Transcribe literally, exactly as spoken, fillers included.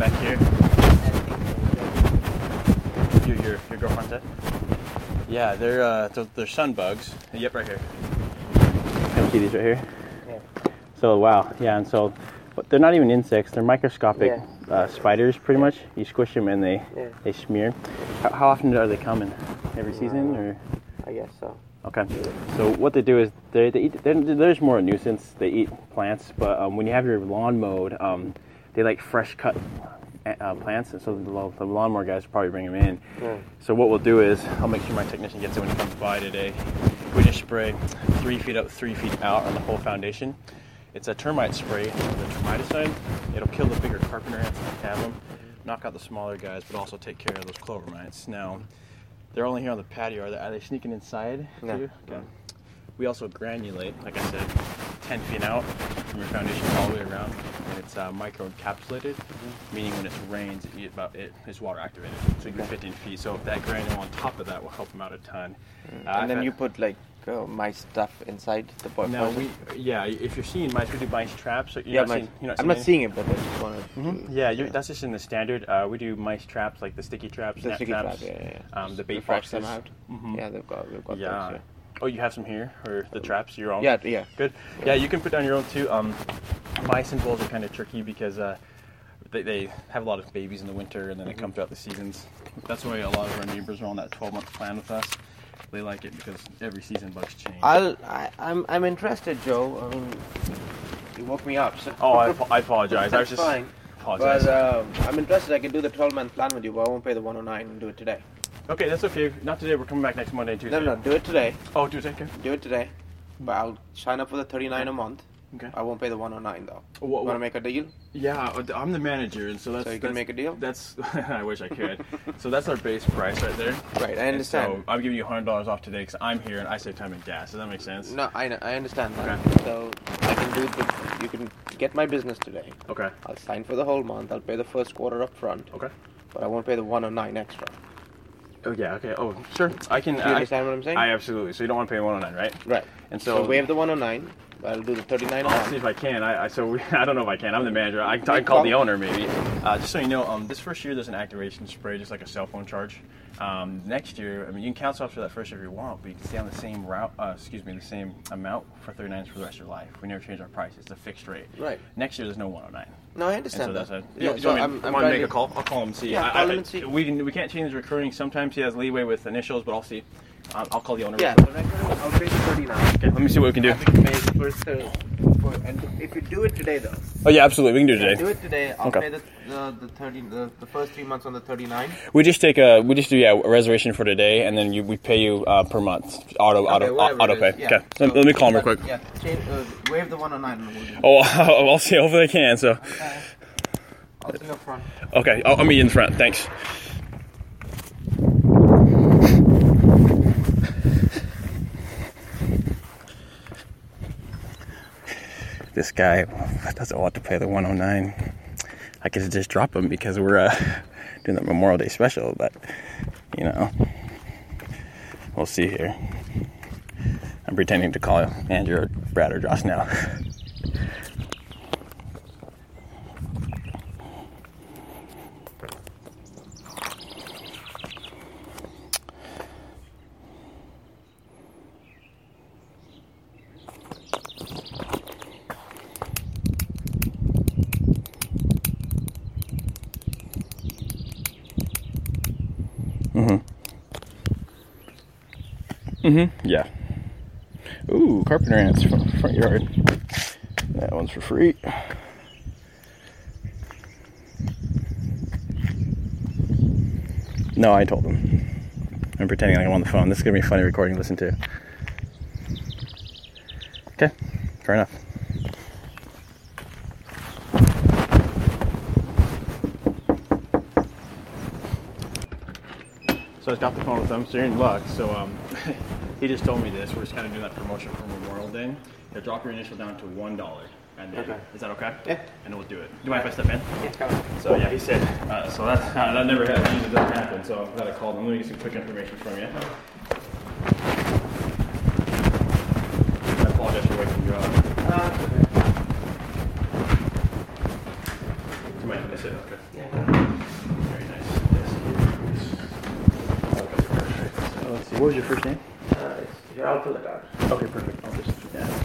back here. Your your, your girlfriend said? Yeah, they're uh, they're, they're sun bugs. Yep, right here. Can you see these right here? Yeah. So wow, yeah, and so, but they're not even insects. They're microscopic Yeah. uh, spiders, pretty Yeah. much. You squish them and they Yeah. they smear. How, how often are they coming? Every season or? I guess so. Okay. So what they do is they they eat. They're, they're just more a nuisance. They eat plants, but um, when you have your lawn mowed, um, they like fresh cut uh, plants, and so the, the lawnmower guys will probably bring them in. Yeah. So what we'll do is I'll make sure my technician gets it when he comes by today. We just spray three feet up, three feet out on the whole foundation. It's a termite spray, the termiticide. It'll kill the bigger carpenter ants in the cabin, knock out the smaller guys, but also take care of those clover mites. Now, they're only here on the patio. Are they, are they sneaking inside No. too? Okay. We also granulate, like I said, ten feet out from your foundation all the way around, and it's uh, micro-encapsulated, mm-hmm. meaning when it rains, it, about it is water activated. So you can fifteen feet. So that granule on top of that will help them out a ton. Mm. Uh, and then I've you had- put like uh, mice stuff inside the pot. Now we, yeah. If you're seeing mice, we do mice traps. So you're Yeah, not mice. seeing, you're not I'm seeing not any- seeing it, but I just want to. Mm-hmm. Yeah, you're, that's just in the standard. Uh, we do mice traps, like the sticky traps, The snap sticky traps, trap, yeah, yeah, yeah. Um, the Just bait to fresh boxes. them out. Mhm. Yeah, they've got, we've got Yeah. those. Oh, you have some here, or the traps, your own? Yeah, yeah. yeah. Good. Yeah, you can put down your own too. Um, mice and voles are kind of tricky because uh, they, they have a lot of babies in the winter, and then they come throughout the seasons. That's why a lot of our neighbors are on that twelve-month plan with us. They like it because every season bugs change. I'll. I, I'm. I'm interested, Joe. I mean, you woke me up. So. Oh, I, apo- I apologize. I was That's just fine. apologize. But um, I'm interested. I can do the twelve-month plan with you, but I won't pay the one oh nine and do it today. Okay, that's okay. Not today. We're coming back next Monday and Tuesday. No, no, do it today. Oh, Tuesday. Okay. Do it today. But I'll sign up for the thirty-nine a month. Okay. I won't pay the one oh nine though. What, Want to make a deal? Yeah, I'm the manager, and so that's So you can that's, make a deal? That's I wish I could. So that's our base price right there. Right, I And understand. So I'm giving you one hundred dollars off today because I'm here and I save time and gas. Does that make sense? No, I know, I understand that. Okay. So I can do the. You can get my business today. Okay. I'll sign for the whole month. I'll pay the first quarter up front. Okay. But I won't pay the one oh nine extra. Oh yeah. Okay. Oh sure. I can. Do you I, understand what I'm saying? I absolutely. So you don't want to pay one oh nine, right? Right. And so, So waive the one oh nine. I'll do the thirty-nine a I'll see month. if I can. I, I so we, I don't know if I can. I'm the manager. I, I No can call the problem. owner maybe. Uh, just so you know, um, this first year there's an activation spray, just like a cell phone charge. Um, next year, I mean, you can cancel after that first year if you want, but you can stay on the same route. Uh, excuse me, the same amount for thirty-nine for the rest of your life. We never change our price. It's a fixed rate. Right. Next year there's no one oh nine. No, I And so understand that's that. a, you, Yeah, you so want me, I'm, want I'm to trying make to- a call? I'll call him and see. Yeah, I, call I, him and see. We can we can't change the recruiting. Sometimes he has leeway with initials, but I'll see. Um, I'll call the owner. Yeah, real the quick. record, I'll pay the thirty-nine. Okay, let me see what we can do. I think pay the first, uh, for, and if you do it today though. Oh yeah, absolutely. We can do it Yeah, today. do it today. I'll Okay. pay the the, the thirty the, the first three months on the thirty-nine. We just take a we just do yeah a reservation for today, and then you, we pay you uh, per month auto auto whatever auto it pay. is, yeah. Okay, let, let me call him real But, quick. Yeah, change, uh, waive the one oh nine. And we'll do it. Oh, I'll, I'll see. Hopefully I can. So Okay. I'll see you up front. okay, I'll, I'll meet you in the front. Thanks. This guy doesn't want to pay the one oh nine. I could just drop him because we're uh, doing the Memorial Day special, but you know, we'll see here. I'm pretending to call Andrew or Brad or Josh now. Mm-hmm. Mm-hmm. Yeah. Ooh, carpenter ants from the front yard. That one's for free. No, I told him. I'm pretending like I'm on the phone. This is gonna be a funny recording to listen to. Okay, fair enough. So I got the phone with him, so you're in luck. So um, he just told me this. We're just kind of doing that promotion for Memorial Day. They'll drop your initial down to one dollar. And then, Okay. is that okay? Yeah. And we'll do it. Do you mind if I step in? Yeah, come on. So yeah, he said. Uh, so that uh, that never happens. Usually doesn't happen. So I'm glad I called him. Let me get some quick information from you. I apologize for waking you up. Uh, So You might miss it. Okay. Yeah. Very nice. Okay, perfect. So let's see. What was your first name? Uh, it's Gerald Pulagard. Okay, perfect. I'll just yeah.